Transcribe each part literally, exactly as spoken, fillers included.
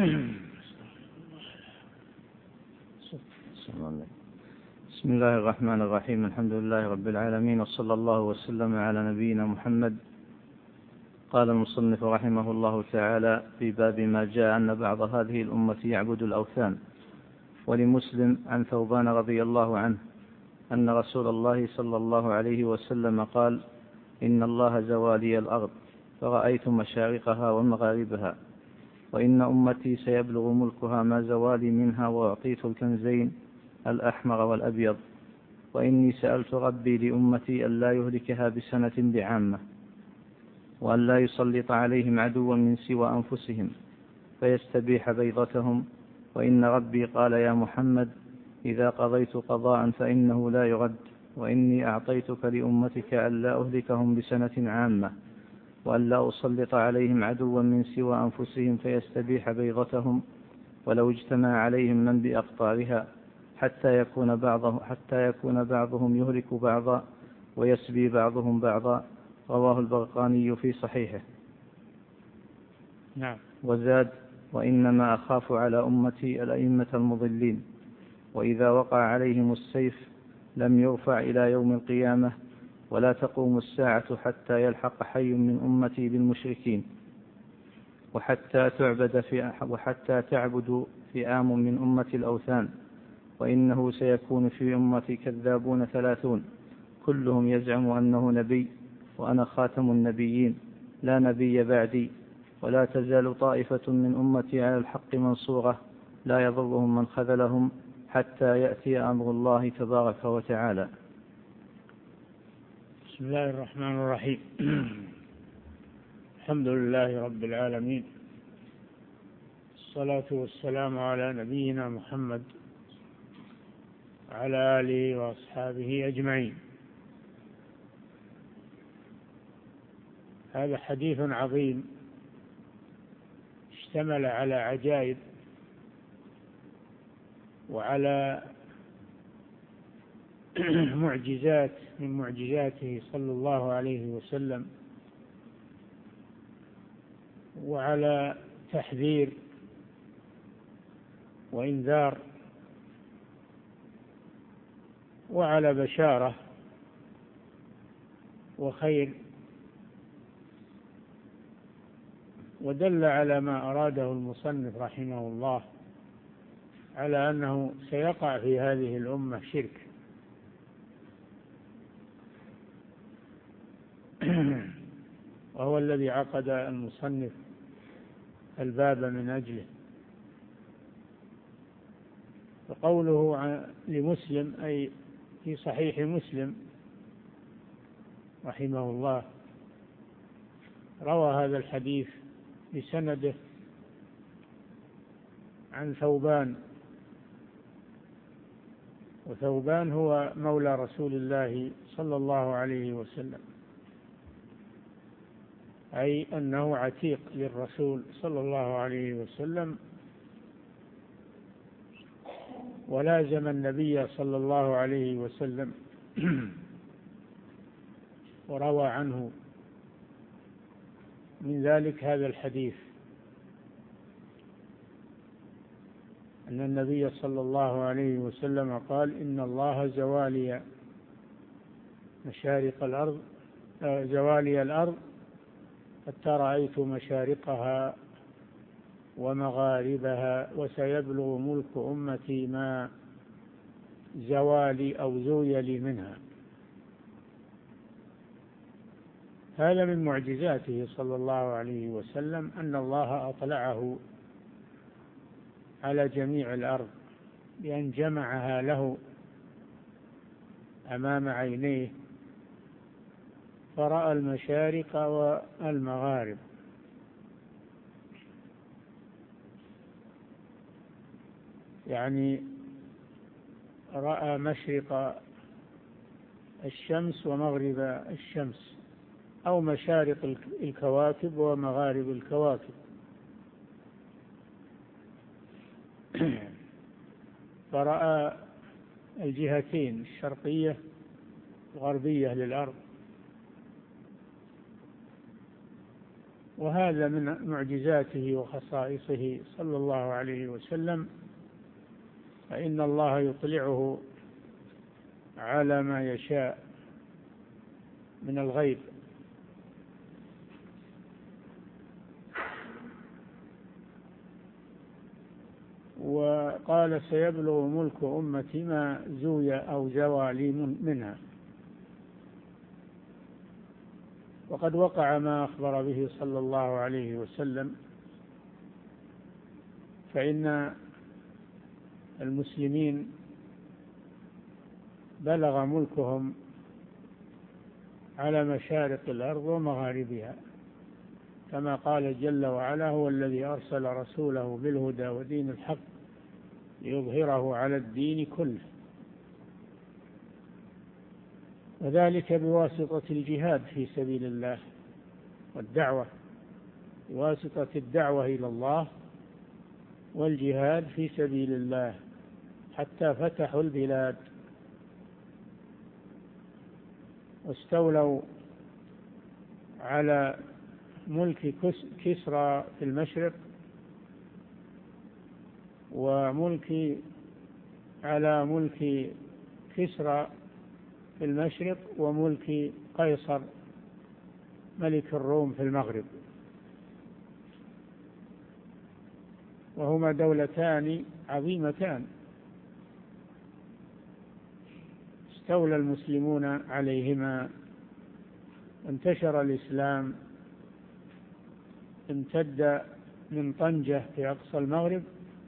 بسم الله الرحمن الرحيم. الحمد لله رب العالمين، وصلى الله وسلم على نبينا محمد. قال المصنف رحمه الله تعالى في باب ما جاء أن بعض هذه الأمة يعبد الأوثان. ولمسلم عن ثوبان رضي الله عنه أن رسول الله صلى الله عليه وسلم قال: إن الله زوالي الأرض فرأيت مشارقها ومغاربها، وإن أمتي سيبلغ ملكها ما زوالي منها، وأعطيت الكنزين الأحمر والأبيض، وإني سألت ربي لأمتي ألا يهلكها بسنة بعامة، وأن لا يسلط عليهم عدوا من سوى أنفسهم فيستبيح بيضتهم، وإن ربي قال: يا محمد إذا قضيت قضاء فإنه لا يرد، وإني أعطيتك لأمتك ألا أهلكهم بسنة عامة، وأن لا أسلط عليهم عدوا من سوى أنفسهم فيستبيح بيضتهم، ولو اجتمع عليهم من بأقطارها حتى يكون بعضهم, حتى يكون بعضهم يهلك بعضا ويسبي بعضهم بعضا. رواه البرقاني في صحيحه. نعم. وزاد: وإنما أخاف على أمتي الأئمة المضلين، وإذا وقع عليهم السيف لم يرفع إلى يوم القيامة، ولا تقوم الساعة حتى يلحق حي من أمتي بالمشركين، وحتى تعبد في وحتى تعبد فئام من أمة الأوثان، وإنه سيكون في أمتي كذابون ثلاثون كلهم يزعم أنه نبي، وأنا خاتم النبيين لا نبي بعدي، ولا تزال طائفة من أمتي على الحق منصورة لا يضرهم من خذلهم حتى يأتي أمر الله تبارك وتعالى. بسم الله الرحمن الرحيم. الحمد لله رب العالمين، الصلاة والسلام على نبينا محمد وعلى آله وأصحابه أجمعين. هذا حديث عظيم اشتمل على عجائب وعلى معجزات من معجزاته صلى الله عليه وسلم، وعلى تحذير وإنذار، وعلى بشارة وخير، ودل على ما أراده المصنف رحمه الله على أنه سيقع في هذه الأمة شرك، وهو الذي عقد المصنف الباب من أجله. وقوله لمسلم أي في صحيح مسلم رحمه الله روى هذا الحديث بسنده عن ثوبان، وثوبان هو مولى رسول الله صلى الله عليه وسلم، أي أنه عتيق للرسول صلى الله عليه وسلم، ولازم النبي صلى الله عليه وسلم وروى عنه من ذلك هذا الحديث، أن النبي صلى الله عليه وسلم قال: إن الله زوالي مشارق الأرض زوالي الأرض حتى رأيت مشارقها ومغاربها، وسيبلغ ملك أمتي ما زوالي أو زويلي منها. هذا من معجزاته صلى الله عليه وسلم أن الله أطلعه على جميع الأرض بأن جمعها له أمام عينيه، فرأى المشارق والمغارب. يعني رأى مشرق الشمس ومغرب الشمس، أو مشارق الكواكب ومغارب الكواكب. فرأى الجهتين الشرقية الغربية للأرض، وهذا من معجزاته وخصائصه صلى الله عليه وسلم، فإن الله يطلعه على ما يشاء من الغيب. وقال سيبلغ ملك أمتي ما زوي أو زوى لي منها. وقد وقع ما أخبر به صلى الله عليه وسلم، فإن المسلمين بلغ ملكهم على مشارق الأرض ومغاربها، كما قال جل وعلا: هو الذي أرسل رسوله بالهدى ودين الحق ليظهره على الدين كله، وذلك بواسطة الجهاد في سبيل الله والدعوة، بواسطة الدعوة إلى الله والجهاد في سبيل الله، حتى فتحوا البلاد واستولوا على ملك كسرى في المشرق، وملك على ملك كسرى في المشرق وملك قيصر ملك الروم في المغرب، وهما دولتان عظيمتان استولى المسلمون عليهما. انتشر الإسلام، امتد من طنجة في أقصى المغرب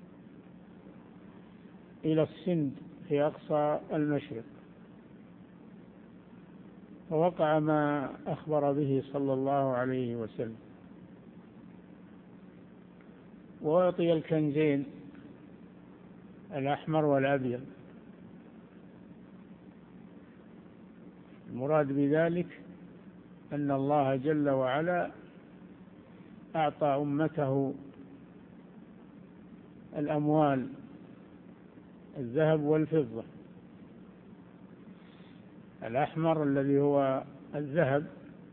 إلى السند في أقصى المشرق، ووقع ما أخبر به صلى الله عليه وسلم، وأعطي الكنزين الأحمر والأبيض. المراد بذلك أن الله جل وعلا أعطى أمته الأموال، الذهب والفضة. الأحمر الذي هو الذهب،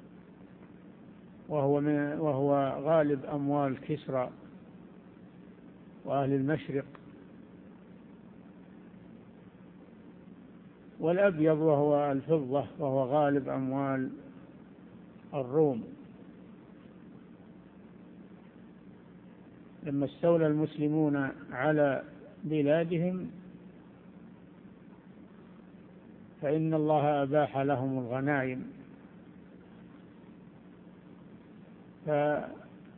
وهو, من وهو غالب أموال كسرى وأهل المشرق، والأبيض وهو الفضة، وهو غالب أموال الروم. لما استولى المسلمون على بلادهم فإن الله أباح لهم الغنائم، فأعطاه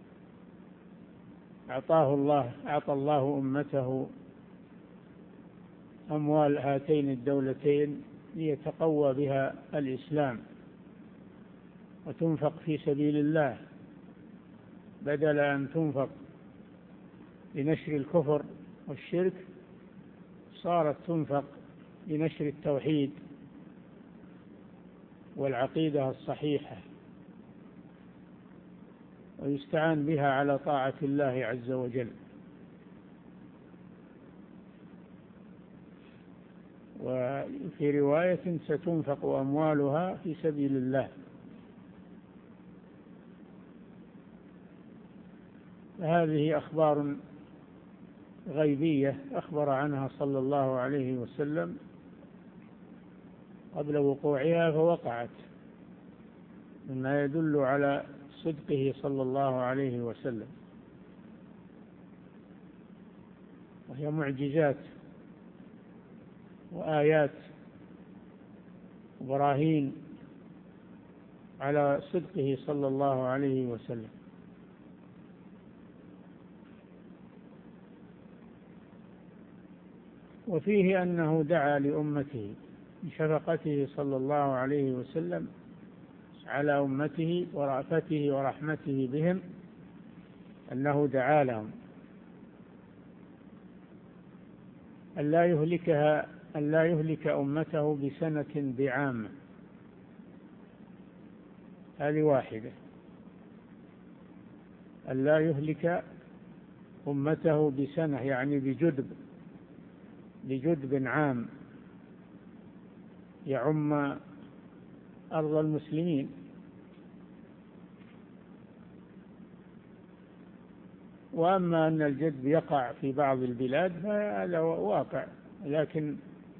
الله أعطى الله أمته أموال هاتين الدولتين ليتقوى بها الإسلام وتنفق في سبيل الله، بدل أن تنفق لنشر الكفر والشرك صارت تنفق لنشر التوحيد والعقيدة الصحيحة، ويستعان بها على طاعة الله عز وجل. وفي رواية ستنفق أموالها في سبيل الله. هذه أخبار غيبية أخبر عنها صلى الله عليه وسلم قبل وقوعها فوقعت، مما يدل على صدقه صلى الله عليه وسلم، وهي معجزات وآيات وبراهين على صدقه صلى الله عليه وسلم. وفيه أنه دعا لأمته بشفقته صلى الله عليه وسلم على أمته ورأفته ورحمته بهم، أنه دعا لهم أن لا يهلكها أن لا يهلك أمته بسنة بعامة. هذه واحدة، أن لا يهلك أمته بسنة يعني بجدب بجدب عام يعم أرض المسلمين. وأما أن الجدب يقع في بعض البلاد فهذا واقع، لكن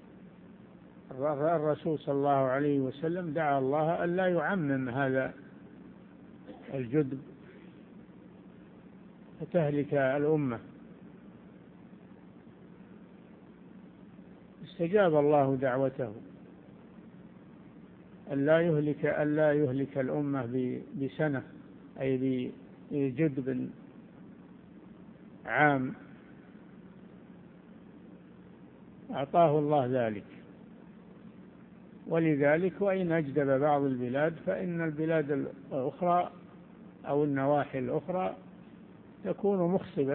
الرسول صلى الله عليه وسلم دعا الله أن لا يعمم هذا الجدب فتهلك الأمة. استجاب الله دعوته أن لا يهلك أن لا يهلك الأمة بسنة، أي بجدب عام، أعطاه الله ذلك. ولذلك وإن أجدب بعض البلاد فإن البلاد الأخرى أو النواحي الأخرى تكون مخصبة.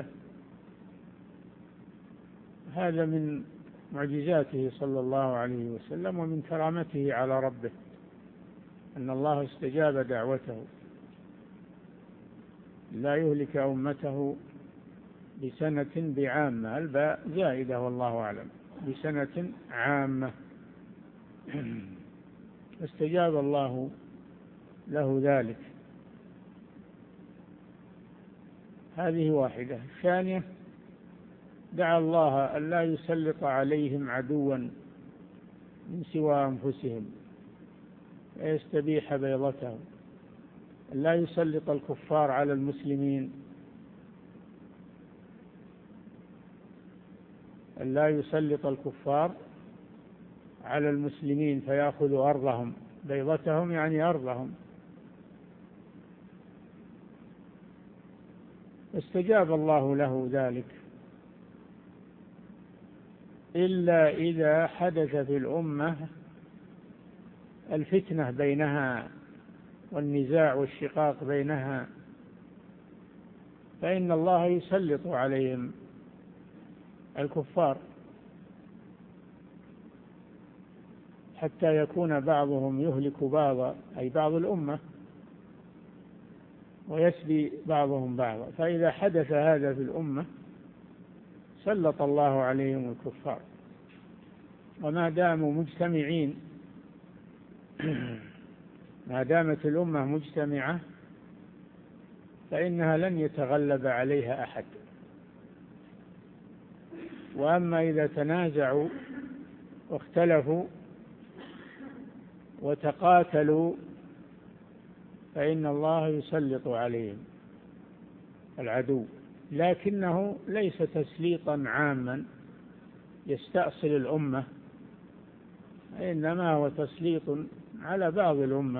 هذا من معجزاته صلى الله عليه وسلم ومن كرامته على ربه أن الله استجاب دعوته لا يهلك أمته بسنة بعامة، الباء زائدة والله أعلم، بسنة عامة. استجاب الله له ذلك. هذه واحدة. ثانية، دعا الله أن لا يسلط عليهم عدوا من سوى أنفسهم ويستبيح بيضتهم، أن لا يسلط الكفار على المسلمين، أن لا يسلط الكفار على المسلمين فيأخذوا أرضهم، بيضتهم يعني أرضهم. استجاب الله له ذلك، إلا إذا حدث في الأمة الفتنة بينها والنزاع والشقاق بينها فإن الله يسلط عليهم الكفار حتى يكون بعضهم يهلك بعضا، أي بعض الأمة، ويسبي بعضهم بعضا. فإذا حدث هذا في الأمة سلط الله عليهم الكفار. وما داموا مجتمعين، ما دامت الأمة مجتمعة فإنها لن يتغلب عليها أحد. وأما إذا تنازعوا واختلفوا وتقاتلوا فإن الله يسلط عليهم العدو، لكنه ليس تسليطا عاما يستأصل الأمة، إنما هو تسليط على بعض الأمة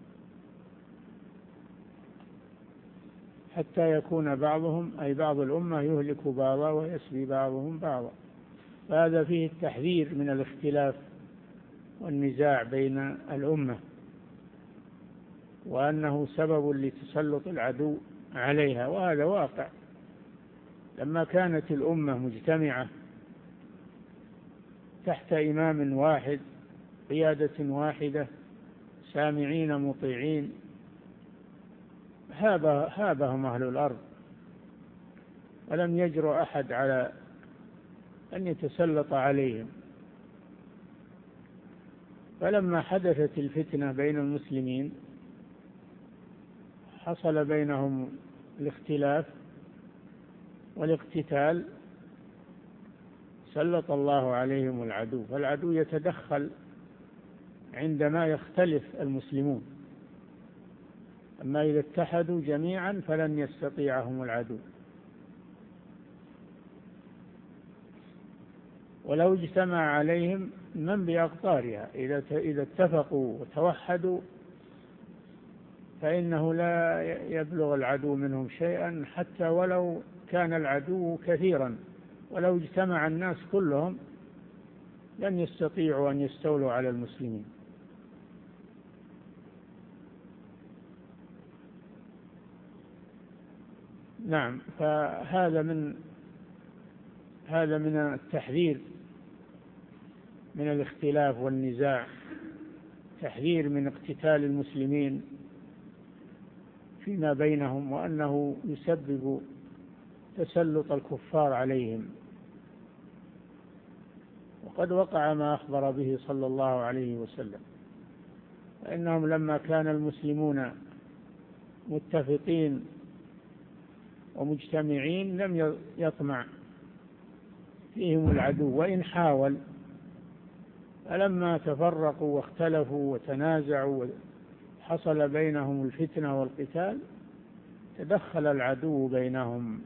حتى يكون بعضهم أي بعض الأمة يهلك بعضا ويسبي بعضهم بعضا. فهذا فيه التحذير من الاختلاف والنزاع بين الأمة، وأنه سبب لتسلط العدو عليها. وهذا واقع. لما كانت الأمة مجتمعة تحت إمام واحد، قيادة واحدة، سامعين مطيعين، هابهم أهل الأرض ولم يجرؤ أحد على أن يتسلط عليهم. فلما حدثت الفتنة بين المسلمين حصل بينهم الاختلاف والاقتتال، سلط الله عليهم العدو. فالعدو يتدخل عندما يختلف المسلمون، أما إذا اتحدوا جميعا فلن يستطيعهم العدو. ولو اجتمع عليهم من بأقطارها، إذا اتفقوا وتوحدوا فإنه لا يبلغ العدو منهم شيئا، حتى ولو كان العدو كثيرا. ولو اجتمع الناس كلهم لن يستطيعوا أن يستولوا على المسلمين. نعم. فهذا من هذا من التحذير من الاختلاف والنزاع، تحذير من اقتتال المسلمين فيما بينهم، وأنه يسبب تسلط الكفار عليهم. وقد وقع ما أخبر به صلى الله عليه وسلم، فإنهم لما كان المسلمون متفقين ومجتمعين لم يطمع فيهم العدو وإن حاول. فلما تفرقوا واختلفوا وتنازعوا وحصل بينهم الفتنة والقتال تدخل العدو بينهم.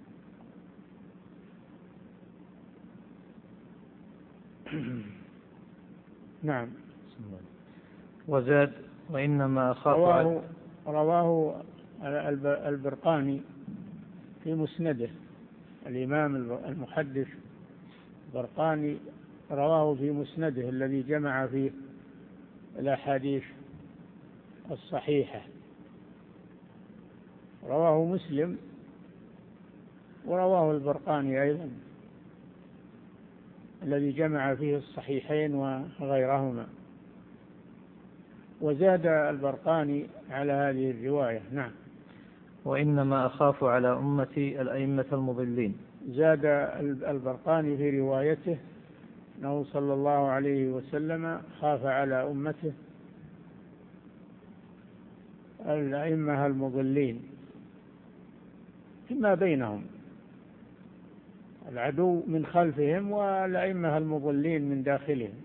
نعم. وزاد وإنما أخاف رواه, رواه البرقاني في مسنده. الإمام المحدث البرقاني رواه في مسنده الذي جمع فيه الأحاديث الصحيحة. رواه مسلم ورواه البرقاني أيضا الذي جمع فيه الصحيحين وغيرهما. وزاد البرقاني على هذه الرواية. نعم. وإنما أخاف على أمتي الأئمة المضلين. زاد البرقاني في روايته أنه صلى الله عليه وسلم خاف على أمته الأئمة المضلين فيما بينهم، العدو من خلفهم والأئمة المضلين من داخلهم.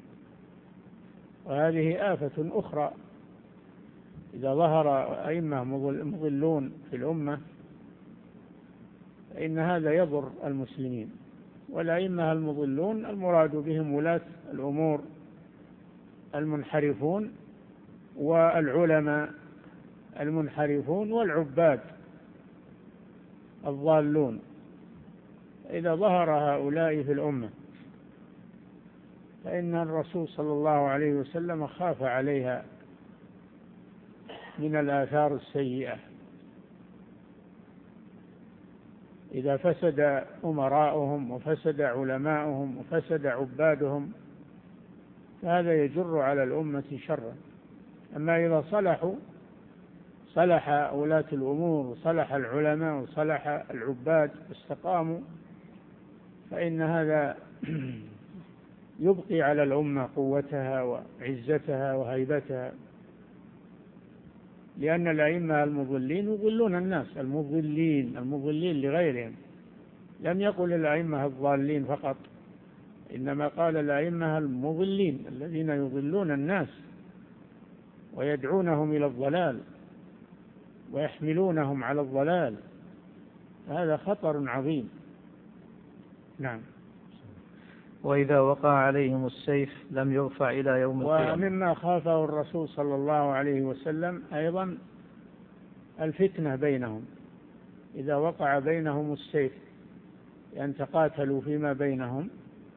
وهذه آفة أخرى، إذا ظهر أئمة مضلون في الأمة فإن هذا يضر المسلمين. والأئمة المضلون المراد بهم ولاة الأمور المنحرفون والعلماء المنحرفون والعباد الضالون. إذا ظهر هؤلاء في الأمة فإن الرسول صلى الله عليه وسلم خاف عليها من الآثار السيئة. إذا فسد أمراؤهم وفسد علماؤهم وفسد عبادهم فهذا يجر على الأمة شرا. أما إذا صلحوا، صلح ولاة الأمور وصلح العلماء وصلح العباد واستقاموا، فإن هذا يبقي على الأمة قوتها وعزتها وهيبتها. لأن الأئمة المضلين يضلون الناس، المضلين المضلين لغيرهم. لم يقل الأئمة الضالين فقط، إنما قال الأئمة المضلين الذين يضلون الناس ويدعونهم إلى الضلال ويحملونهم على الضلال. هذا خطر عظيم. نعم. وإذا وقع عليهم السيف لم يرفع إلى يوم القيامة. ومما خافه الرسول صلى الله عليه وسلم أيضا الفتنة بينهم. إذا وقع بينهم السيف أن تقاتلوا فيما بينهم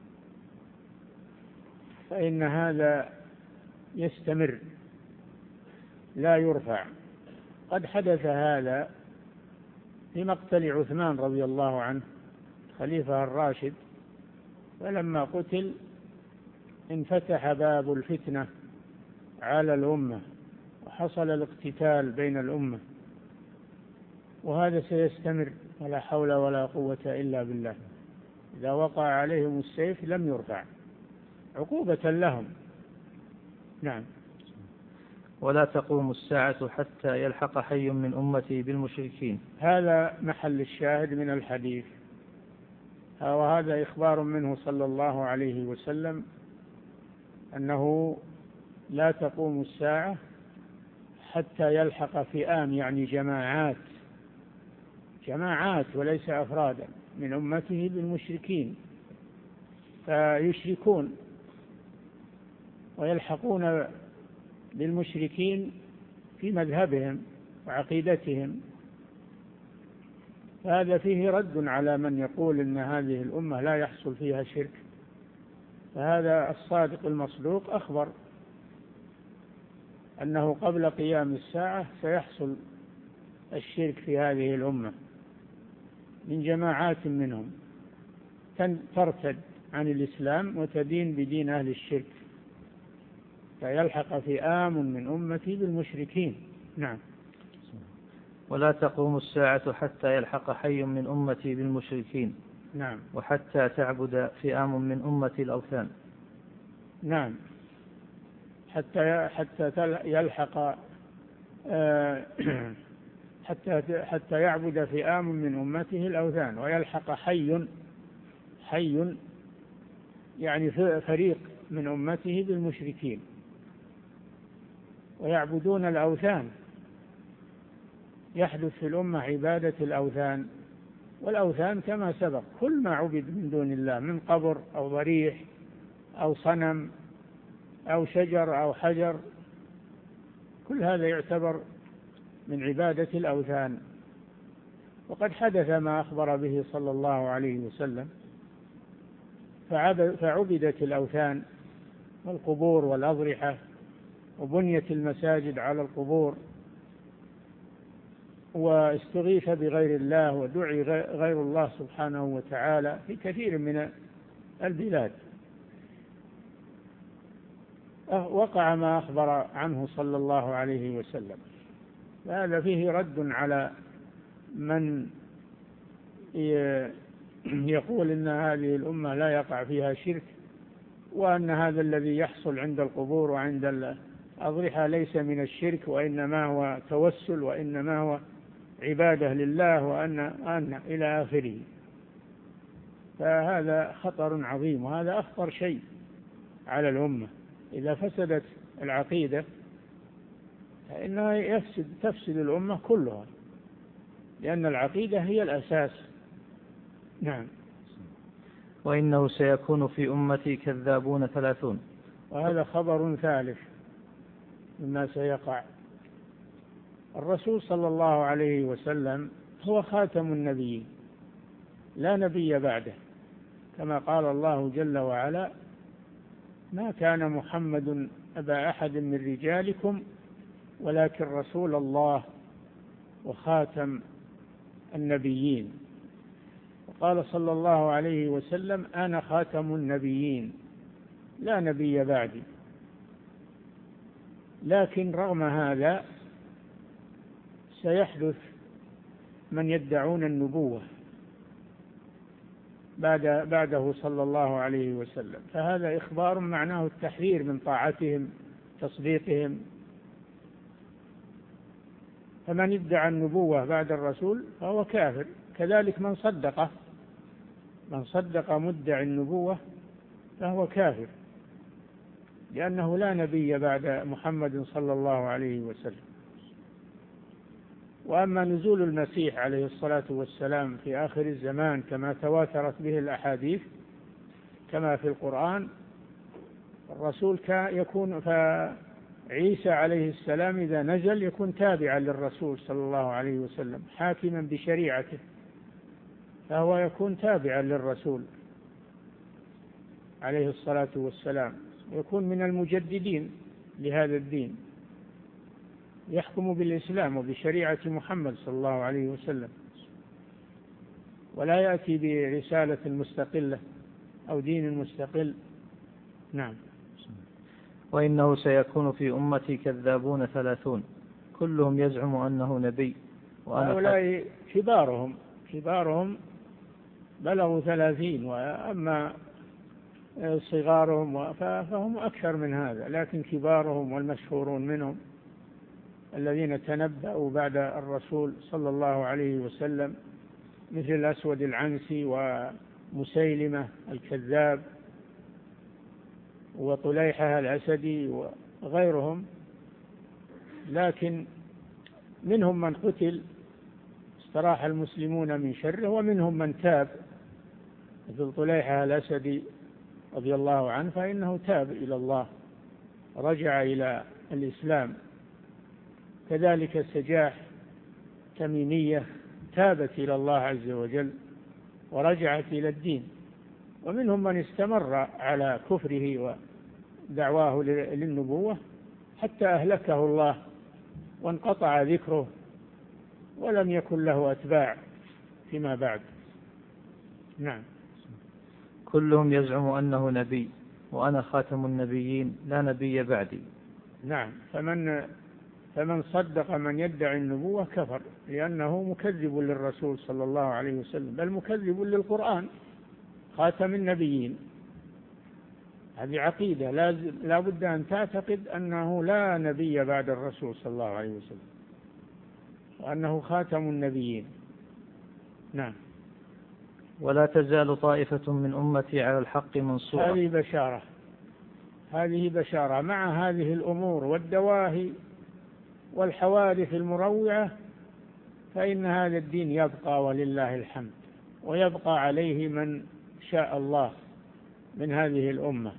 فإن هذا يستمر لا يرفع. قد حدث هذا في مقتل عثمان رضي الله عنه خليفة الراشد، فلما قتل انفتح باب الفتنة على الأمة وحصل الاقتتال بين الأمة، وهذا سيستمر ولا حول ولا قوة إلا بالله. إذا وقع عليهم السيف لم يرفع عقوبة لهم. نعم. ولا تقوم الساعة حتى يلحق حي من أمتي بالمشركين. هذا محل الشاهد من الحديث، وهذا إخبار منه صلى الله عليه وسلم أنه لا تقوم الساعة حتى يلحق فئام، يعني جماعات جماعات وليس أفرادا من أمته بالمشركين، فيشركون ويلحقون بالمشركين في مذهبهم وعقيدتهم. هذا فيه رد على من يقول إن هذه الأمة لا يحصل فيها شرك. فهذا الصادق المصدوق أخبر أنه قبل قيام الساعة سيحصل الشرك في هذه الأمة من جماعات منهم ترتد عن الإسلام وتدين بدين أهل الشرك، فيلحق فئام من أمتي بالمشركين. نعم. ولا تقوم الساعة حتى يلحق حي من أمتي بالمشركين. نعم. وحتى تعبد فئام من أمتي الأوثان. نعم. حتى حتى يلحق حتى حتى يعبد فئام من أمته الأوثان ويلحق حي حي يعني فريق من أمته بالمشركين ويعبدون الأوثان. يحدث في الأمة عبادة الأوثان، والأوثان كما سبق كل ما عبد من دون الله من قبر أو ضريح أو صنم أو شجر أو حجر، كل هذا يعتبر من عبادة الأوثان. وقد حدث ما أخبر به صلى الله عليه وسلم، فعبدت الأوثان والقبور والأضرحة، وبنيت المساجد على القبور، واستغيث بغير الله ودعي غير الله سبحانه وتعالى في كثير من البلاد. وقع ما أخبر عنه صلى الله عليه وسلم. هذا فيه رد على من يقول إن هذه الأمة لا يقع فيها شرك، وأن هذا الذي يحصل عند القبور وعند الأضرحة ليس من الشرك، وإنما هو توسل، وإنما هو عبادة لله، وأن أن إلى آخره. فهذا خطر عظيم، وهذا أخطر شيء على الأمة. إذا فسدت العقيدة فإنها يفسد تفسد الأمة كلها، لأن العقيدة هي الأساس. نعم. وإنه سيكون في أمتي كذابون ثلاثون. وهذا خبر ثالث مما سيقع. الرسول صلى الله عليه وسلم هو خاتم النبيين، لا نبي بعده، كما قال الله جل وعلا: ما كان محمد أبا أحد من رجالكم ولكن رسول الله وخاتم النبيين. وقال صلى الله عليه وسلم: أنا خاتم النبيين لا نبي بعدي. لكن رغم هذا سيحدث من يدعون النبوة بعد بعده صلى الله عليه وسلم، فهذا إخبار معناه التحذير من طاعتهم تصديقهم. فمن ادعى النبوة بعد الرسول فهو كافر، كذلك من صدقه من صدق مدعي النبوة فهو كافر، لأنه لا نبي بعد محمد صلى الله عليه وسلم. وأما نزول المسيح عليه الصلاة والسلام في آخر الزمان كما تواترت به الأحاديث كما في القرآن، الرسول يكون فعيسى عليه السلام إذا نزل يكون تابعا للرسول صلى الله عليه وسلم حاكما بشريعته، فهو يكون تابعا للرسول عليه الصلاة والسلام، يكون من المجددين لهذا الدين، يحكم بالإسلام وبشريعة محمد صلى الله عليه وسلم، ولا يأتي برسالة مستقلة أو دين مستقل. نعم. وإنه سيكون في أمتي كذابون ثلاثون كلهم يزعم أنه نبي. وهؤلاء كبارهم كبارهم بلغوا ثلاثين، وأما صغارهم فهم أكثر من هذا، لكن كبارهم والمشهورون منهم الذين تنبأوا بعد الرسول صلى الله عليه وسلم مثل الأسود العنسي ومسيلمة الكذاب وطليحة الأسدي وغيرهم، لكن منهم من قتل استراح المسلمون من شره، ومنهم من تاب مثل طليحة الأسدي رضي الله عنه، فإنه تاب إلى الله رجع إلى الإسلام. كذلك السجاح تميمية تابت إلى الله عز وجل ورجعت إلى الدين. ومنهم من استمر على كفره ودعواه للنبوة حتى أهلكه الله وانقطع ذكره ولم يكن له أتباع فيما بعد. نعم. كلهم يزعم أنه نبي وأنا خاتم النبيين لا نبي بعدي. نعم. فمن فمن صدق من يدعي النبوة كفر، لأنه مكذب للرسول صلى الله عليه وسلم، بل مكذب للقرآن خاتم النبيين. هذه عقيدة لا بد أن تعتقد أنه لا نبي بعد الرسول صلى الله عليه وسلم، وأنه خاتم النبيين. نعم. ولا تزال طائفة من أمتي على الحق منصورة. هذه بشارة، هذه بشارة مع هذه الأمور والدواهي والحوادث المروعة، فإن هذا الدين يبقى ولله الحمد، ويبقى عليه من شاء الله من هذه الأمة،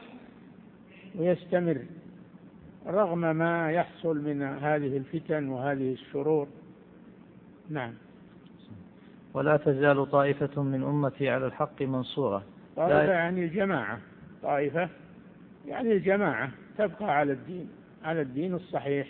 ويستمر رغم ما يحصل من هذه الفتن وهذه الشرور. نعم. ولا تزال طائفة من أمتي على الحق منصورة. طائفة يعني الجماعة، طائفة يعني الجماعة تبقى على الدين، على الدين الصحيح،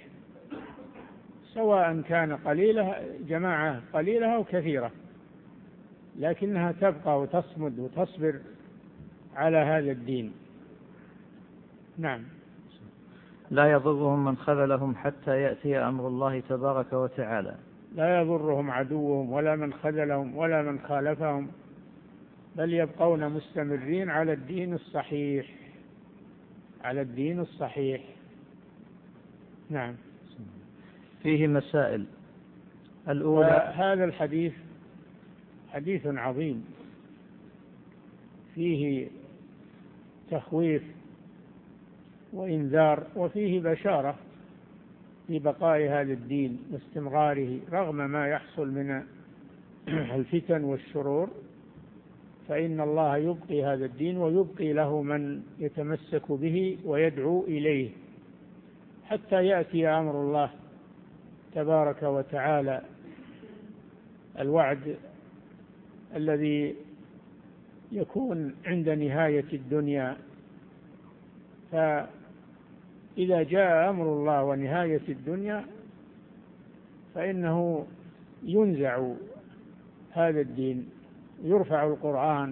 سواء كان قليلة جماعة قليلة أو كثيرة، لكنها تبقى وتصمد وتصبر على هذا الدين. نعم. لا يضرهم من خذلهم حتى يأتي أمر الله تبارك وتعالى. لا يضرهم عدوهم ولا من خذلهم ولا من خالفهم، بل يبقون مستمرين على الدين الصحيح، على الدين الصحيح. نعم. فيه مسائل. الأولى، هذا الحديث حديث عظيم، فيه تخويف وإنذار، وفيه بشارة في بقاء هذا الدين واستمراره رغم ما يحصل من الفتن والشرور، فإن الله يبقي هذا الدين ويبقي له من يتمسك به ويدعو إليه حتى يأتي أمر الله تبارك وتعالى، الوعد الذي يكون عند نهاية الدنيا. فإذا جاء أمر الله ونهاية الدنيا فإنه ينزع هذا الدين، يرفع القرآن،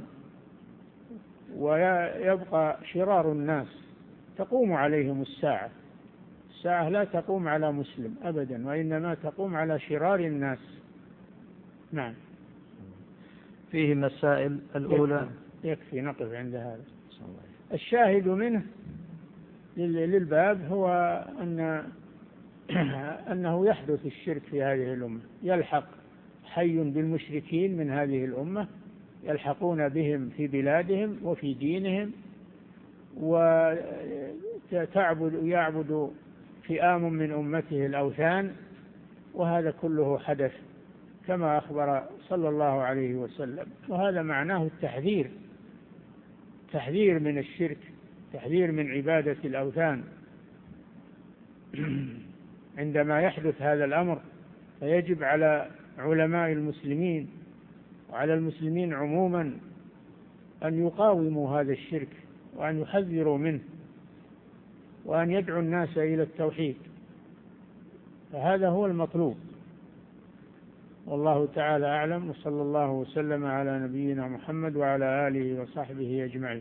ويبقى شرار الناس تقوم عليهم الساعة. الساعة لا تقوم على مسلم أبدا، وإنما تقوم على شرار الناس. نعم. فيه مسائل. الأولى، يكفي نقف عند هذا. الشاهد منه للباب هو أن أنه يحدث الشرك في هذه الأمة، يلحق حي بالمشركين من هذه الأمة، يلحقون بهم في بلادهم وفي دينهم، وتعبد يعبد فئام من أمته الأوثان، وهذا كله حدث كما أخبر صلى الله عليه وسلم. وهذا معناه التحذير، تحذير من الشرك، تحذير من عبادة الأوثان. عندما يحدث هذا الأمر فيجب على علماء المسلمين وعلى المسلمين عموما أن يقاوموا هذا الشرك، وأن يحذروا منه، وأن يدعوا الناس إلى التوحيد، فهذا هو المطلوب. والله تعالى أعلم، وصلى الله وسلم على نبينا محمد وعلى آله وصحبه أجمعين.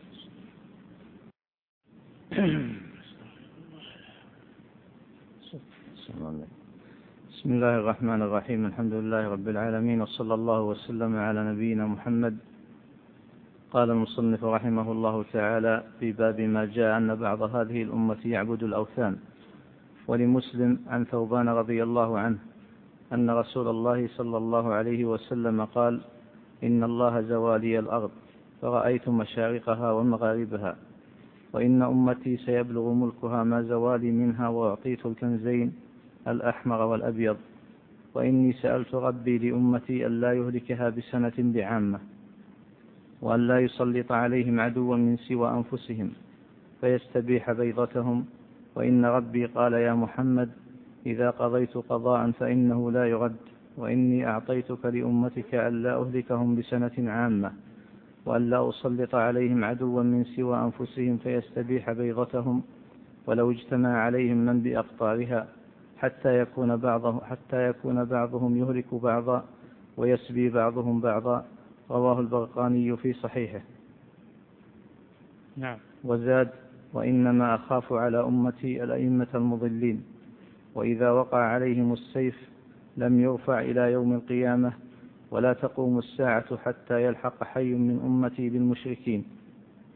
بسم الله الرحمن الرحيم. الحمد لله رب العالمين، وصلى الله وسلم على نبينا محمد. قال المصنف رحمه الله تعالى في باب ما جاء أن بعض هذه الأمة يعبد الأوثان. ولمسلم عن ثوبان رضي الله عنه أن رسول الله صلى الله عليه وسلم قال: إن الله زوالي الأرض فرأيت مشارقها ومغاربها، وإن أمتي سيبلغ ملكها ما زوالي منها، وأعطيت الكنزين الأحمر والأبيض، وإني سألت ربي لأمتي ألا يهلكها بسنة بعامة، وأن لا يسلط عليهم عدوا من سوى أنفسهم فيستبيح بيضتهم، وإن ربي قال: يا محمد إذا قضيت قضاء فإنه لا يرد، وإني أعطيتك لأمتك ألا أهلكهم بسنة عامة، وأن لا أسلط عليهم عدوا من سوى أنفسهم فيستبيح بيضتهم، ولو اجتمع عليهم من بأقطارها حتى يكون بعضهم حتى يكون بعضهم يهلك بعضا ويسبي بعضهم بعضا. رواه البرقاني في صحيحه. نعم. وزاد: وإنما أخاف على أمتي الأئمة المضلين، وإذا وقع عليهم السيف لم يرفع إلى يوم القيامة، ولا تقوم الساعة حتى يلحق حي من أمتي بالمشركين،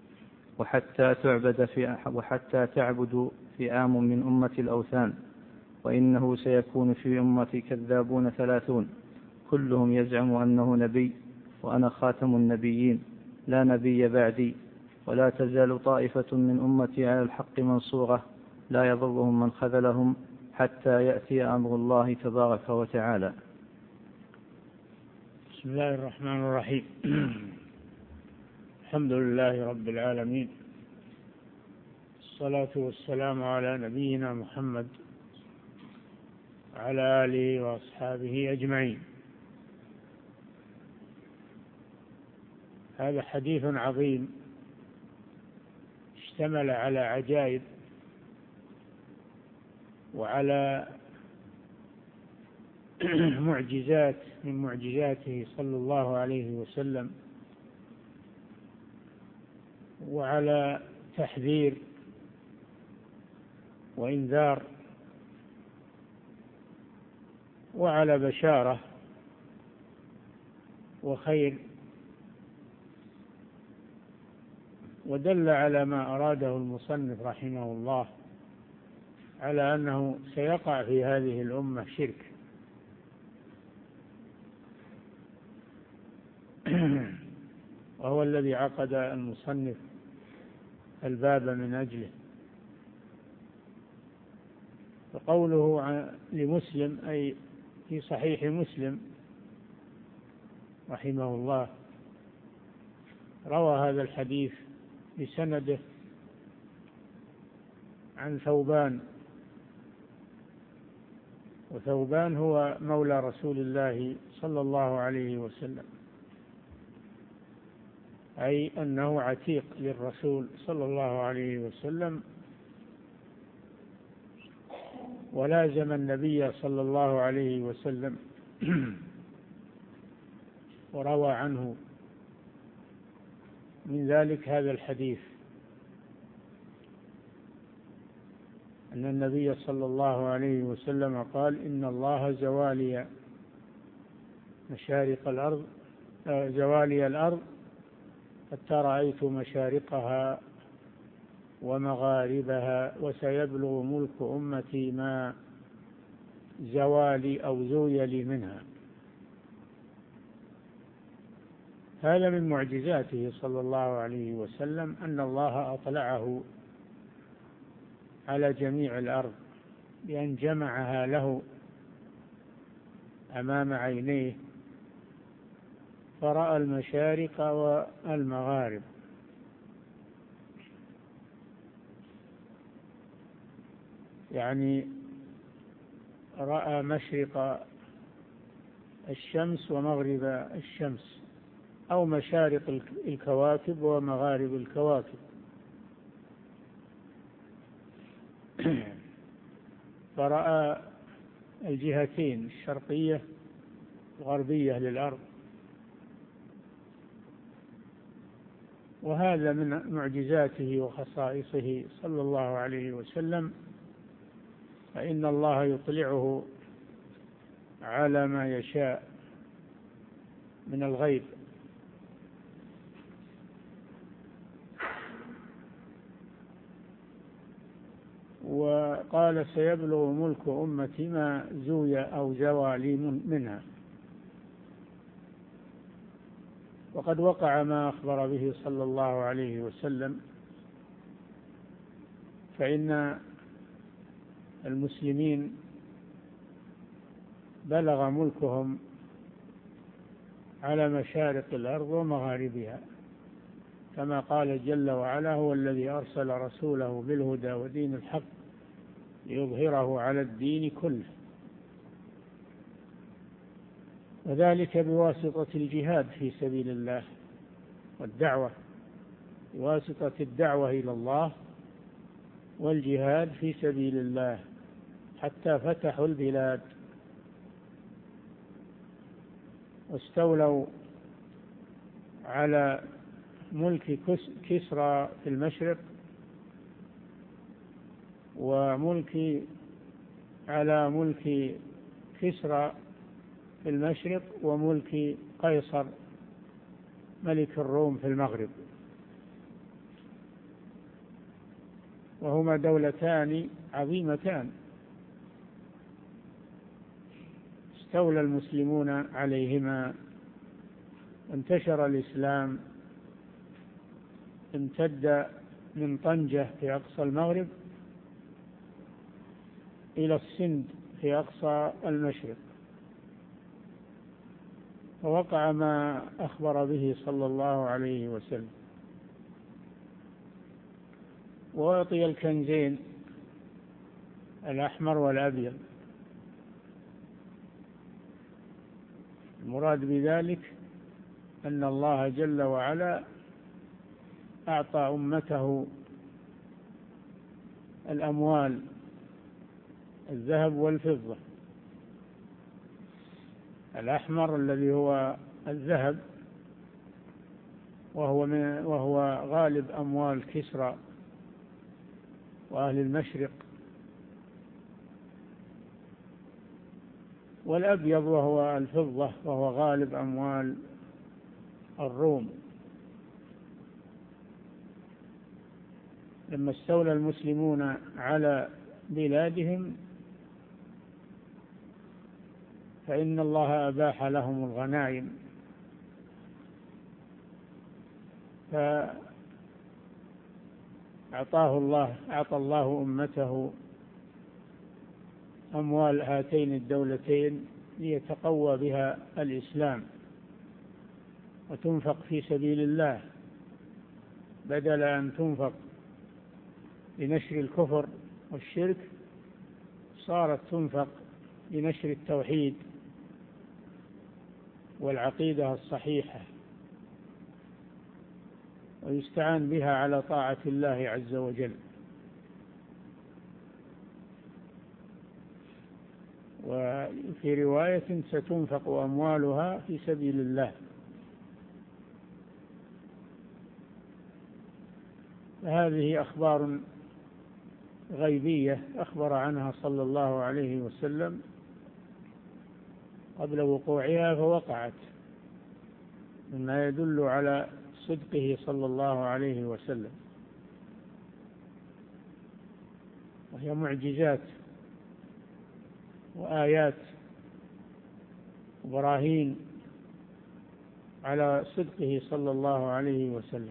وحتى تعبد في وحتى تعبد فئام من أمة الأوثان، وإنه سيكون في أمتي كذابون ثلاثون كلهم يزعم أنه نبي وأنا خاتم النبيين لا نبي بعدي، ولا تزال طائفة من أمتي على الحق منصورة لا يضرهم من خذلهم حتى يأتي أمر الله تبارك وتعالى. بسم الله الرحمن الرحيم. الحمد لله رب العالمين، الصلاة والسلام على نبينا محمد وعلى آله وأصحابه أجمعين. هذا حديث عظيم اشتمل على عجائب وعلى معجزات من معجزاته صلى الله عليه وسلم، وعلى تحذير وإنذار، وعلى بشارة وخير، ودل على ما أراده المصنف رحمه الله على أنه سيقع في هذه الأمة شرك، وهو الذي عقد المصنف الباب من أجله. فقوله لمسلم أي في صحيح مسلم رحمه الله روى هذا الحديث بسنده عن ثوبان، وثوبان هو مولى رسول الله صلى الله عليه وسلم، أي أنه عتيق للرسول صلى الله عليه وسلم، ولازم النبي صلى الله عليه وسلم وروى عنه من ذلك هذا الحديث أن النبي صلى الله عليه وسلم قال: إن الله زوالي مشارق الأرض زوالي الأرض حتى رأيت مشارقها ومغاربها، وسيبلغ ملك أمتي ما زوالي أو زويلي منها. هذا من معجزاته صلى الله عليه وسلم أن الله أطلعه على جميع الأرض بأن جمعها له أمام عينيه، فرأى المشارق والمغارب. يعني رأى مشرق الشمس ومغرب الشمس، أو مشارق الكواكب ومغارب الكواكب. فرأى الجهتين الشرقية الغربية للأرض، وهذا من معجزاته وخصائصه صلى الله عليه وسلم، فإن الله يطلعه على ما يشاء من الغيب. وقال: سيبلغ ملك أمتي ما زوي أو زوى لي منها. وقد وقع ما أخبر به صلى الله عليه وسلم، فإن المسلمين بلغ ملكهم على مشارق الأرض ومغاربها، كما قال جل وعلا: هو الذي أرسل رسوله بالهدى ودين الحق ليظهره على الدين كله، وذلك بواسطة الجهاد في سبيل الله والدعوة، بواسطة الدعوة إلى الله والجهاد في سبيل الله، حتى فتحوا البلاد واستولوا على ملك كسرى في المشرق، وملك على ملك كسرى في المشرق، وملك قيصر ملك الروم في المغرب، وهما دولتان عظيمتان استولى المسلمون عليهما وانتشر الإسلام، امتد من طنجة في أقصى المغرب إلى السند في أقصى المشرق، ووقع ما أخبر به صلى الله عليه وسلم، وأعطي الكنزين الأحمر والأبيض. المراد بذلك أن الله جل وعلا أعطى أمته الأموال، الذهب والفضة. الأحمر الذي هو الذهب، وهو, من وهو غالب أموال كسرى وأهل المشرق، والأبيض وهو الفضة وهو غالب أموال الروم. لما استولى المسلمون على بلادهم فإن الله أباح لهم الغنائم، فأعطاه الله أعطى الله أمته أموال هاتين الدولتين ليتقوى بها الإسلام وتنفق في سبيل الله، بدل أن تنفق لنشر الكفر والشرك صارت تنفق لنشر التوحيد والعقيدة الصحيحة، ويستعان بها على طاعة الله عز وجل. وفي رواية ستنفق أموالها في سبيل الله. هذه أخبار غيبية أخبر عنها صلى الله عليه وسلم قبل وقوعها فوقعت، مما يدل على صدقه صلى الله عليه وسلم، وهي معجزات وآيات وبراهين على صدقه صلى الله عليه وسلم.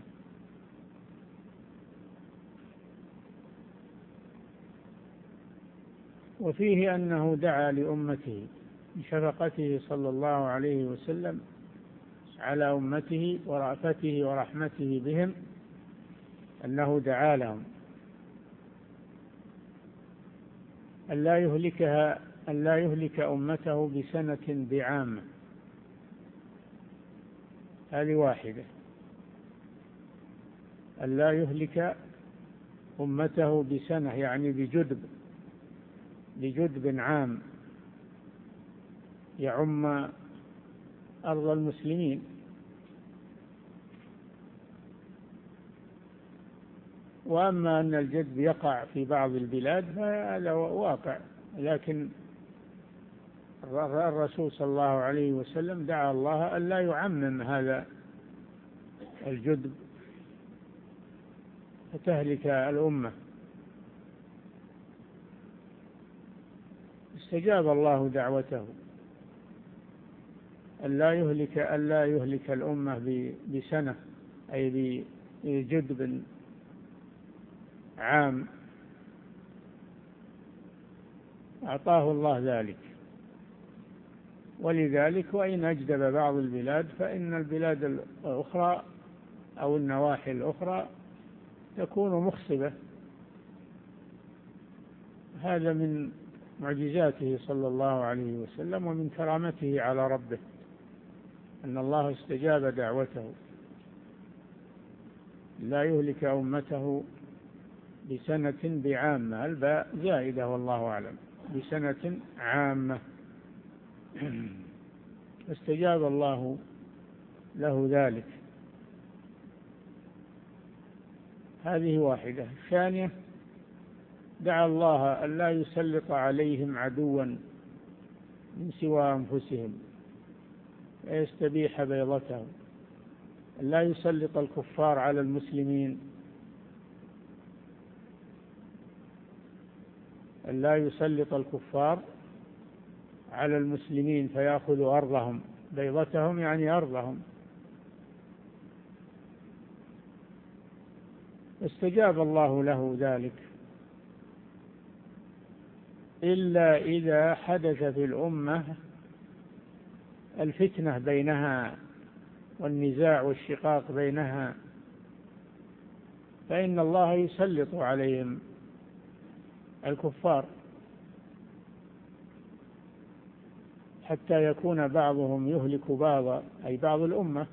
وفيه أنه دعا لأمته بشفقته صلى الله عليه وسلم على أمته ورأفته ورحمته بهم، أنه دعا لهم أن لا يهلكها أن لا يهلك أمته بسنة بعامة. هذه واحدة، أن لا يهلك أمته بسنة يعني بجدب بجدب عام يعم أرض المسلمين. وأما أن الجدب يقع في بعض البلاد فهذا واقع، لكن الرسول صلى الله عليه وسلم دعا الله أن لا يعمم هذا الجدب فتهلك الأمة. استجاب الله دعوته أن لا يهلك أن لا يهلك الأمة بسنة، أي بجدب عام، أعطاه الله ذلك. ولذلك وإن أجدب بعض البلاد فإن البلاد الأخرى أو النواحي الأخرى تكون مخصبة. هذا من معجزاته صلى الله عليه وسلم ومن كرامته على ربه أن الله استجاب دعوته لا يهلك أمته بسنة بعامة، الباء زائدة والله أعلم، بسنة عامة. استجاب الله له ذلك. هذه واحدة. ثانية، دعا الله أن لا يسلط عليهم عدوا من سوى أنفسهم ويستبيح بيضتهم، أن لا يسلط الكفار على المسلمين، أن لا يسلط الكفار على المسلمين فيأخذوا أرضهم، بيضتهم يعني أرضهم. استجاب الله له ذلك، إلا إذا حدث في الأمة الفتنة بينها والنزاع والشقاق بينها، فإن الله يسلط عليهم الكفار حتى يكون بعضهم يهلك بعضا، أي بعض الأمة،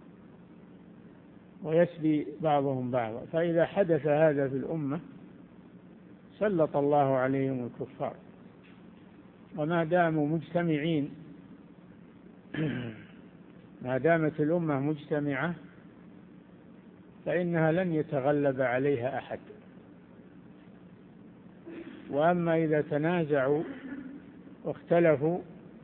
ويسبي بعضهم بعضا. فإذا حدث هذا في الأمة سلط الله عليهم الكفار. وما داموا مجتمعين ما دامت الأمة مجتمعة فإنها لن يتغلب عليها أحد. وأما إذا تنازعوا واختلفوا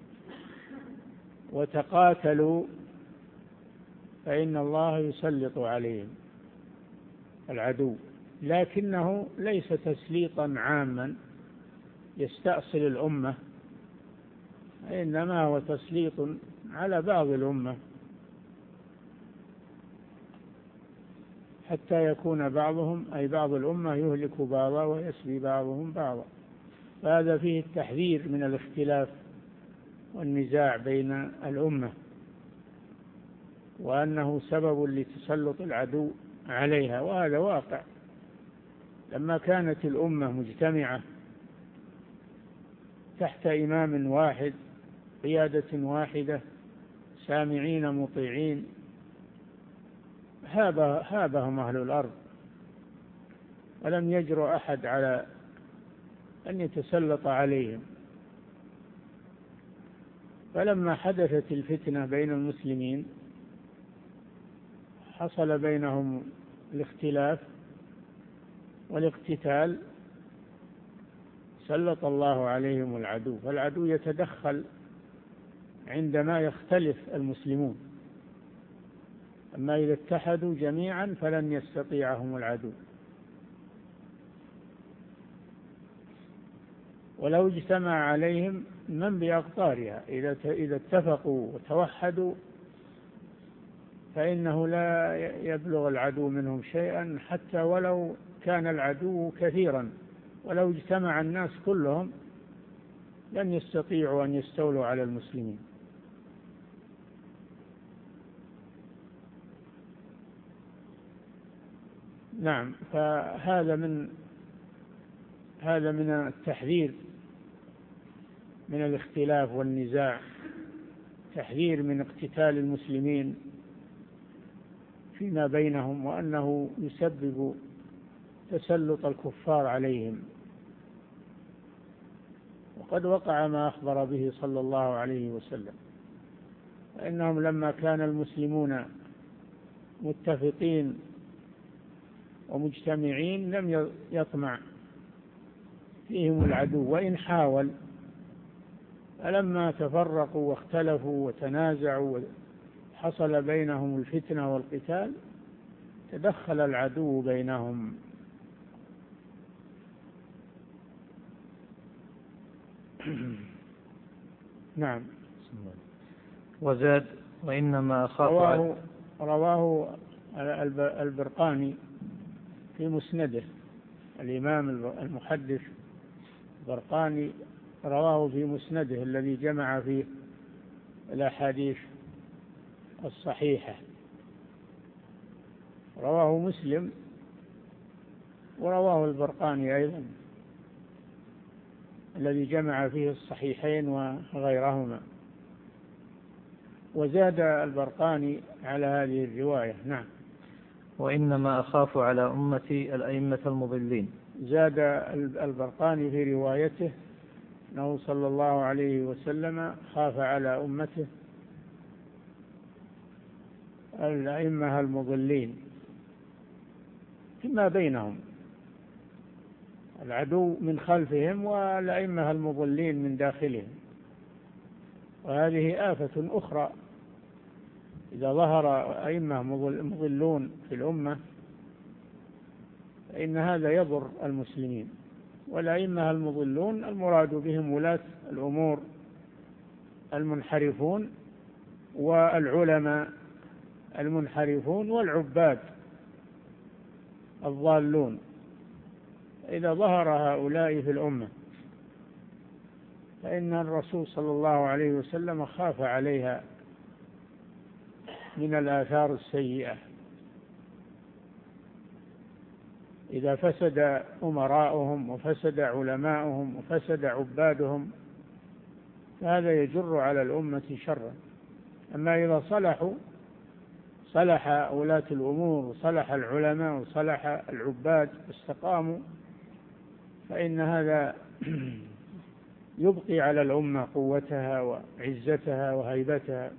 وتقاتلوا فإن الله يسلط عليهم العدو، لكنه ليس تسليطا عاما يستأصل الأمة، إنما هو تسليط على بعض الأمة حتى يكون بعضهم أي بعض الأمة يهلك بعضا ويسبي بعضهم بعضا. فهذا فيه التحذير من الاختلاف والنزاع بين الأمة، وأنه سبب لتسلط العدو عليها. وهذا واقع، لما كانت الأمة مجتمعة تحت إمام واحد، قيادة واحدة، سامعين مطيعين، هابهم أهل الأرض ولم يجرؤ أحد على أن يتسلط عليهم. فلما حدثت الفتنة بين المسلمين حصل بينهم الاختلاف والاقتتال، سلط الله عليهم العدو. فالعدو يتدخل عندما يختلف المسلمون، أما إذا اتحدوا جميعا فلن يستطيعهم العدو. ولو اجتمع عليهم من بأقطارها، إذا اتفقوا وتوحدوا فإنه لا يبلغ العدو منهم شيئا، حتى ولو كان العدو كثيرا. ولو اجتمع الناس كلهم لن يستطيعوا أن يستولوا على المسلمين. نعم، فهذا من هذا من التحذير من الاختلاف والنزاع، تحذير من اقتتال المسلمين فيما بينهم، وأنه يسبب تسلط الكفار عليهم. وقد وقع ما أخبر به صلى الله عليه وسلم، فإنهم لما كان المسلمون متفقين ومجتمعين لم يطمع فيهم العدو وإن حاول. فلما تفرقوا واختلفوا وتنازعوا وحصل بينهم الفتنة والقتال تدخل العدو بينهم. نعم. وزاد: وإنما أخاف. رواه, رواه البرقاني في مسنده، الإمام المحدث البرقاني رواه في مسنده الذي جمع فيه الأحاديث الصحيحة. رواه مسلم ورواه البرقاني أيضا الذي جمع فيه الصحيحين وغيرهما. وزاد البرقاني على هذه الرواية. نعم. وإنما أخاف على أمتي الأئمة المضلين. زاد البرقاني في روايته أنه صلى الله عليه وسلم خاف على أمته الأئمة المضلين فيما بينهم، العدو من خلفهم والأئمة المضلين من داخلهم. وهذه آفة أخرى، إذا ظهر أئمة مضلون في الأمة فإن هذا يضر المسلمين. والأئمة المضلون المراد بهم ولاة الأمور المنحرفون والعلماء المنحرفون والعباد الضالون. إذا ظهر هؤلاء في الأمة فإن الرسول صلى الله عليه وسلم خاف عليها من الآثار السيئة. إذا فسد أمراؤهم وفسد علماؤهم وفسد عبادهم فهذا يجر على الأمة شرا. أما إذا صلحوا، صلح ولاة الأمور وصلح العلماء وصلح العباد واستقاموا، فإن هذا يبقي على الأمة قوتها وعزتها وهيبتها،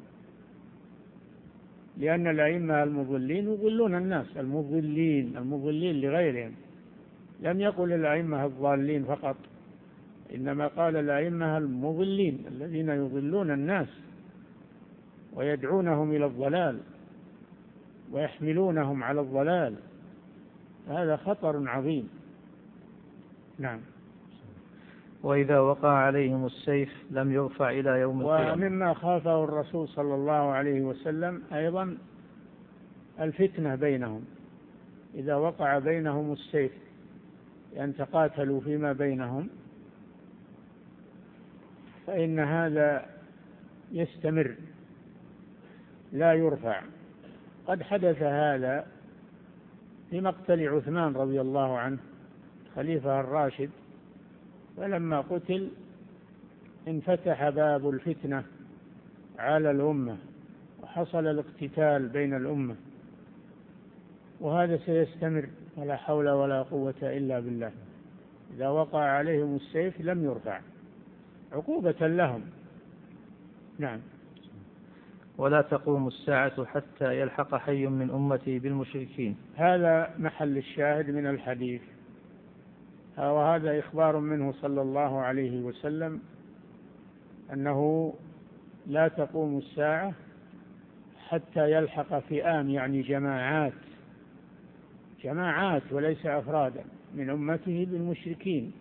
لأن الأئمة المضلين يضلون الناس، المضلين المضلين لغيرهم. لم يقل الأئمة الضالين فقط، إنما قال الأئمة المضلين الذين يضلون الناس ويدعونهم إلى الضلال ويحملونهم على الضلال. هذا خطر عظيم. نعم. وإذا وقع عليهم السيف لم يرفع إلى يوم القيامة. ومما خافه الرسول صلى الله عليه وسلم أيضا الفتنة بينهم. إذا وقع بينهم السيف أن تقاتلوا فيما بينهم فإن هذا يستمر لا يرفع. قد حدث هذا في مقتل عثمان رضي الله عنه خليفة الراشد، فلما قتل انفتح باب الفتنة على الأمة وحصل الاقتتال بين الأمة، وهذا سيستمر ولا حول ولا قوة إلا بالله. إذا وقع عليهم السيف لم يرفع عقوبة لهم. نعم. ولا تقوم الساعة حتى يلحق حي من أمتي بالمشركين. هذا محل الشاهد من الحديث، وهذا إخبار منه صلى الله عليه وسلم أنه لا تقوم الساعة حتى يلحق فئام، يعني جماعات جماعات وليس أفرادا من أمته بالمشركين،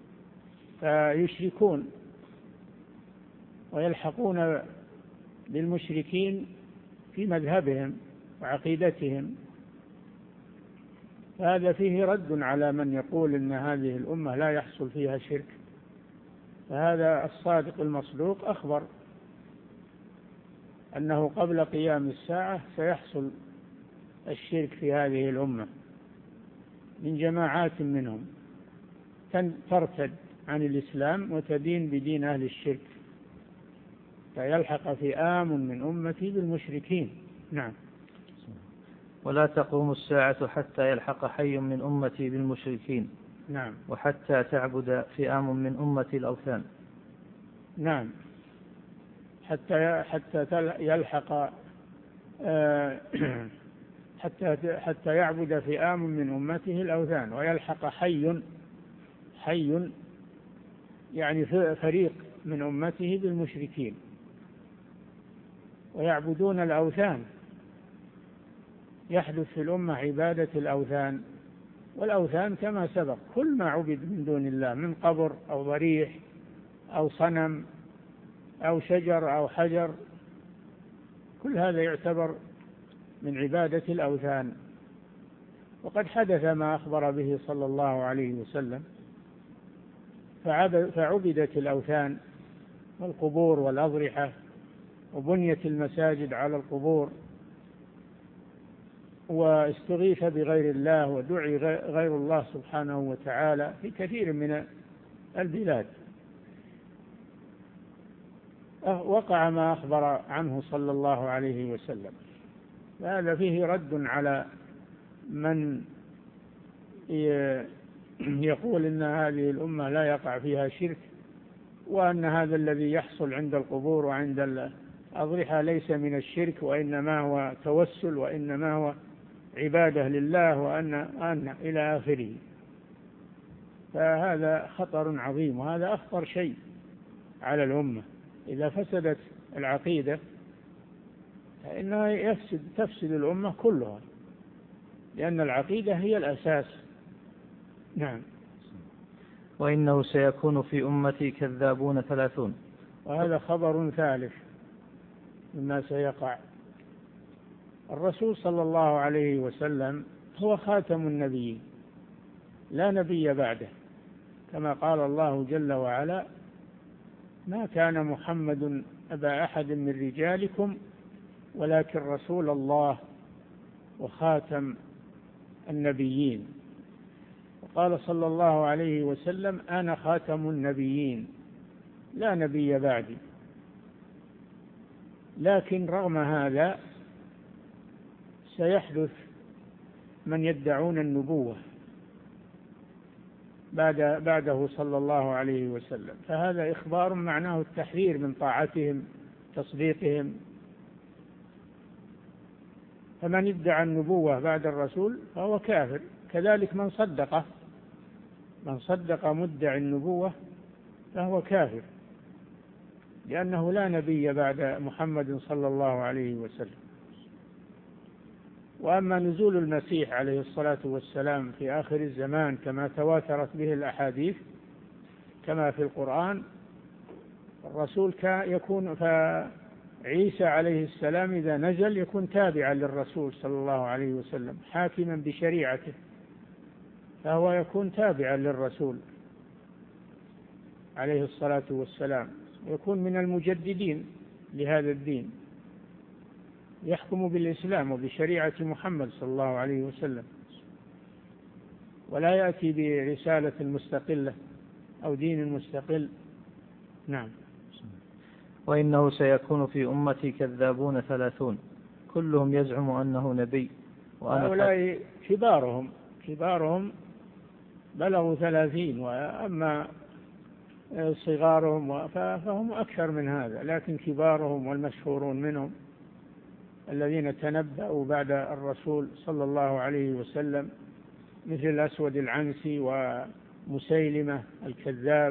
فيشركون ويلحقون بالمشركين في مذهبهم وعقيدتهم. فهذا فيه رد على من يقول إن هذه الأمة لا يحصل فيها شرك. فهذا الصادق المصدوق أخبر أنه قبل قيام الساعة سيحصل الشرك في هذه الأمة من جماعات منهم ترتد عن الإسلام وتدين بدين أهل الشرك، فيلحق فئام من أمتي بالمشركين. نعم. ولا تقوم الساعة حتى يلحق حي من أمتي بالمشركين. نعم. وحتى تعبد فئام من أمتي الأوثان. نعم. حتى حتى يلحق حتى حتى يعبد فئام من أمته الأوثان، ويلحق حي حي يعني فريق من أمته بالمشركين ويعبدون الأوثان. يحدث في الأمة عبادة الأوثان، والأوثان كما سبق كل ما عبد من دون الله من قبر أو ضريح أو صنم أو شجر أو حجر، كل هذا يعتبر من عبادة الأوثان. وقد حدث ما أخبر به صلى الله عليه وسلم، فعبدت الأوثان والقبور والأضرحة، وبنيت المساجد على القبور، واستغيث بغير الله ودعي غير الله سبحانه وتعالى في كثير من البلاد. وقع ما أخبر عنه صلى الله عليه وسلم. هذا فيه رد على من يقول إن هذه الأمة لا يقع فيها شرك، وأن هذا الذي يحصل عند القبور وعند الأضرحة ليس من الشرك، وإنما هو توسل، وإنما هو عبادة لله، وأن أن إلى آخره. فهذا خطر عظيم، وهذا أخطر شيء على الأمة. إذا فسدت العقيدة فإنها يفسد تفسد الأمة كلها، لأن العقيدة هي الأساس. نعم. وإنه سيكون في أمتي كذابون ثلاثون. وهذا خبر ثالث مما سيقع. الرسول صلى الله عليه وسلم هو خاتم النبيين، لا نبي بعده، كما قال الله جل وعلا: ما كان محمد أبا أحد من رجالكم ولكن رسول الله وخاتم النبيين. وقال صلى الله عليه وسلم: أنا خاتم النبيين لا نبي بعدي. لكن رغم هذا سيحدث من يدعون النبوة بعد بعده صلى الله عليه وسلم، فهذا إخبار معناه التحذير من طاعتهم تصديقهم. فمن ادعى النبوة بعد الرسول فهو كافر، كذلك من صدقه من صدق مدعي النبوة فهو كافر، لأنه لا نبي بعد محمد صلى الله عليه وسلم. وأما نزول المسيح عليه الصلاة والسلام في آخر الزمان كما تواترت به الأحاديث كما في القرآن، الرسول يكون فعيسى عليه السلام إذا نزل يكون تابعا للرسول صلى الله عليه وسلم حاكما بشريعته، فهو يكون تابعا للرسول عليه الصلاة والسلام، يكون من المجددين لهذا الدين، يحكم بالإسلام وبشريعة محمد صلى الله عليه وسلم، ولا يأتي برسالة مستقلة أو دين مستقل. نعم. وإنه سيكون في أمتي كذابون ثلاثون كلهم يزعم أنه نبي، وهؤلاء كبارهم كبارهم بلغوا ثلاثين، وأما صغارهم فهم أكثر من هذا، لكن كبارهم والمشهورون منهم الذين تنبأوا بعد الرسول صلى الله عليه وسلم مثل الأسود العنسي ومسيلمة الكذاب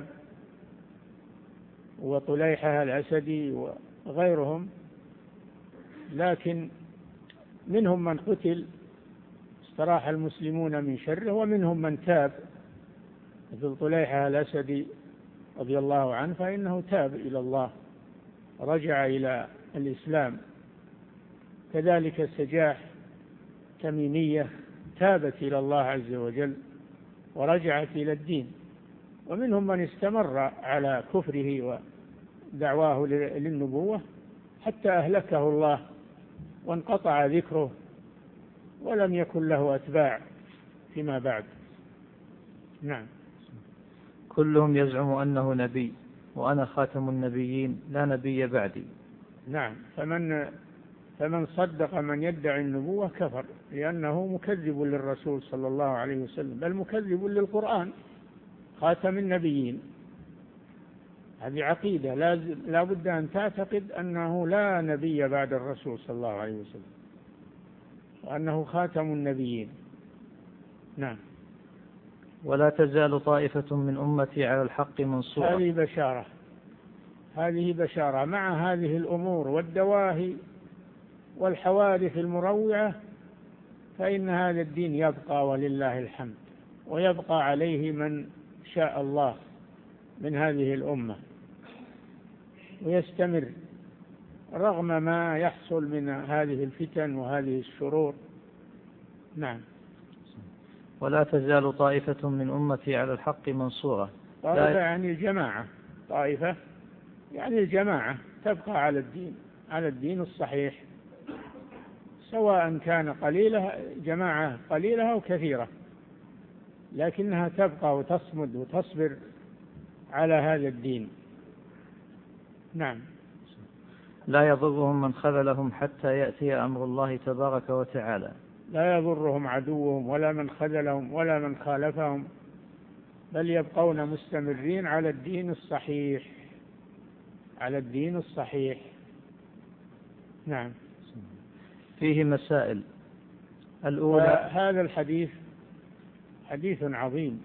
وطليحة الأسدي وغيرهم، لكن منهم من قتل استراح المسلمون من شره، ومنهم من تاب مثل طليحة الأسدي رضي الله عنه، فإنه تاب إلى الله رجع إلى الإسلام. كذلك سجاح تميمية تابت إلى الله عز وجل ورجعت إلى الدين. ومنهم من استمر على كفره ودعواه للنبوة حتى أهلكه الله وانقطع ذكره ولم يكن له أتباع فيما بعد. نعم. كلهم يزعم أنه نبي وأنا خاتم النبيين لا نبي بعدي. نعم. فمن فمن صدق من يدعي النبوة كفر، لأنه مكذب للرسول صلى الله عليه وسلم، بل مكذب للقرآن خاتم النبيين. هذه عقيدة لا بد أن تعتقد أنه لا نبي بعد الرسول صلى الله عليه وسلم وأنه خاتم النبيين. نعم. ولا تزال طائفة من أمتي على الحق منصورة. هذه بشارة هذه بشارة مع هذه الأمور والدواهي والحوادث المروعة، فإن هذا الدين يبقى ولله الحمد، ويبقى عليه من شاء الله من هذه الأمة، ويستمر رغم ما يحصل من هذه الفتن وهذه الشرور. نعم. ولا تزال طائفة من أمتي على الحق منصورة. طائفة يعني الجماعة، طائفة يعني الجماعة تبقى على الدين على الدين الصحيح، سواء كان قليلة جماعة قليلة أو كثيرة، لكنها تبقى وتصمد وتصبر على هذا الدين. نعم. لا يضرهم من خذلهم حتى يأتي أمر الله تبارك وتعالى. لا يضرهم عدوهم ولا من خذلهم ولا من خالفهم، بل يبقون مستمرين على الدين الصحيح على الدين الصحيح. نعم. فيه مسائل. الأولى، هذا الحديث حديث عظيم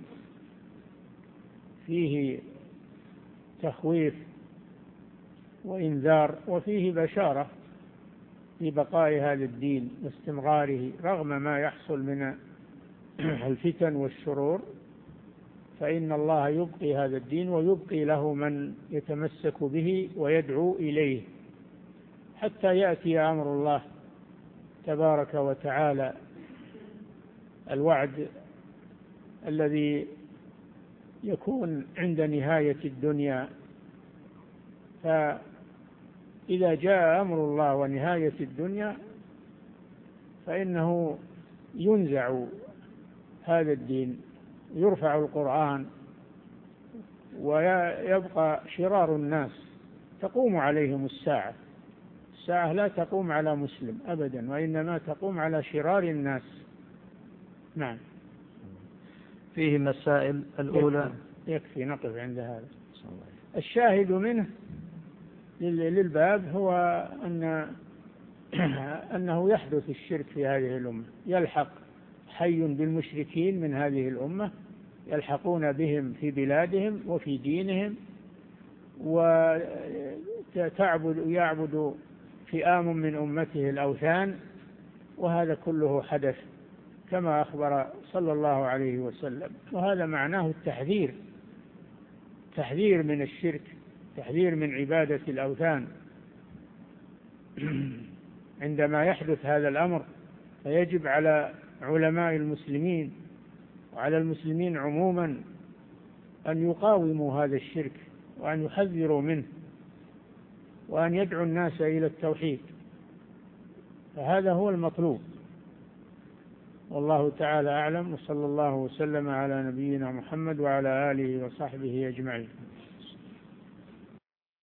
فيه تخويف وإنذار، وفيه بشارة في بقاء هذا الدين واستمراره رغم ما يحصل من الفتن والشرور، فإن الله يبقي هذا الدين ويبقي له من يتمسك به ويدعو إليه حتى يأتي أمر الله تبارك وتعالى، الوعد الذي يكون عند نهاية الدنيا. فإذا جاء أمر الله ونهاية الدنيا فإنه ينزع هذا الدين، يرفع القرآن، ويبقى شرار الناس تقوم عليهم الساعة. الساعة لا تقوم على مسلم أبدا، وإنما تقوم على شرار الناس. نعم. فيه مسائل. الأولى يكفي, يكفي نقف عند هذا. الشاهد منه للباب هو أن أنه يحدث الشرك في هذه الأمة، يلحق حي بالمشركين من هذه الأمة، يلحقون بهم في بلادهم وفي دينهم، وتعبد يعبد فئام من أمته الأوثان، وهذا كله حدث كما أخبر صلى الله عليه وسلم. وهذا معناه التحذير، تحذير من الشرك، تحذير من عبادة الأوثان. عندما يحدث هذا الأمر فيجب على علماء المسلمين وعلى المسلمين عموما أن يقاوموا هذا الشرك، وأن يحذروا منه، وأن يدعوا الناس إلى التوحيد. فهذا هو المطلوب. والله تعالى أعلم، وصلى الله وسلم على نبينا محمد وعلى آله وصحبه أجمعين.